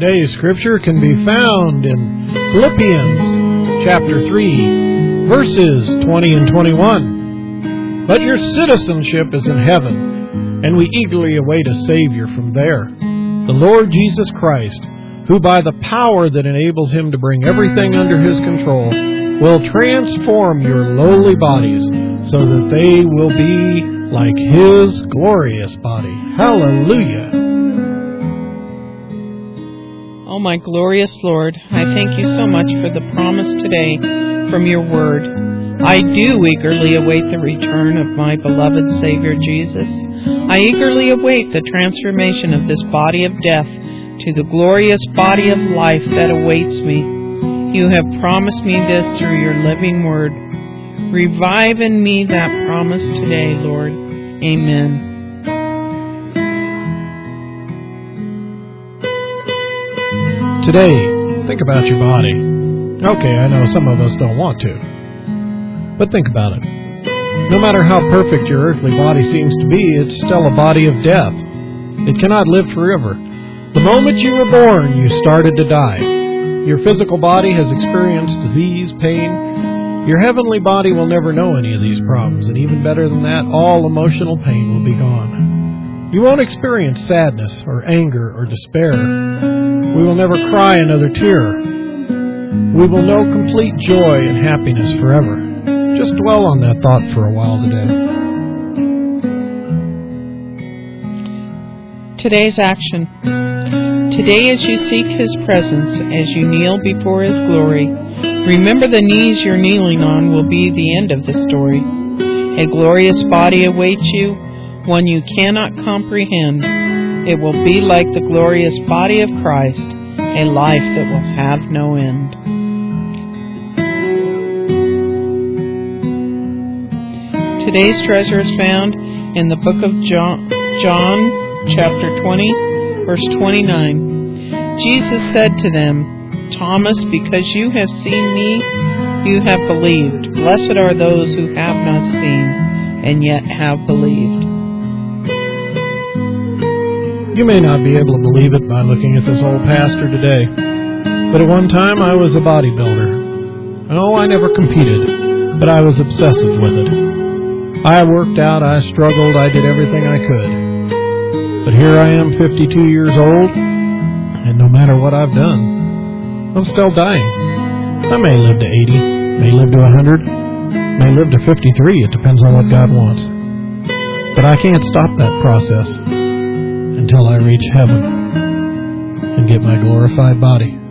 Today's scripture can be found in Philippians chapter 3, verses 20 and 21. But your citizenship is in heaven, and we eagerly await a Savior from there, the Lord Jesus Christ, who by the power that enables him to bring everything under his control will transform your lowly bodies so that they will be like his glorious body. Hallelujah. Oh, my glorious Lord, I thank you so much for the promise today from your word. I do eagerly await the return of my beloved Savior Jesus. I eagerly await the transformation of this body of death to the glorious body of life that awaits me. You have promised me this through your living word. Revive in me that promise today, Lord. Amen. Today, think about your body. Okay, I know some of us don't want to, but think about it. No matter how perfect your earthly body seems to be, it's still a body of death. It cannot live forever. The moment you were born, you started to die. Your physical body has experienced disease, pain. Your heavenly body will never know any of these problems, and even better than that, all emotional pain will be gone. You won't experience sadness or anger or despair. We will never cry another tear. We will know complete joy and happiness forever. Just dwell on that thought for a while today. Today's action. Today, as you seek his presence, as you kneel before his glory, remember the knees you're kneeling on will be the end of the story. A glorious body awaits you, one you cannot comprehend. It will be like the glorious body of Christ, a life that will have no end. Today's treasure is found in the book of John, chapter 20, verse 29. Jesus said to them, Thomas, because you have seen me, you have believed. Blessed are those who have not seen and yet have believed. You may not be able to believe it by looking at this old pastor today, but at one time I was a bodybuilder. Oh, I never competed, but I was obsessive with it. I worked out, I struggled, I did everything I could. But here I am, 52 years old, and no matter what I've done, I'm still dying. I may live to 80, may live to 100, may live to 53, it depends on what God wants. But I can't stop that process until I reach heaven and get my glorified body.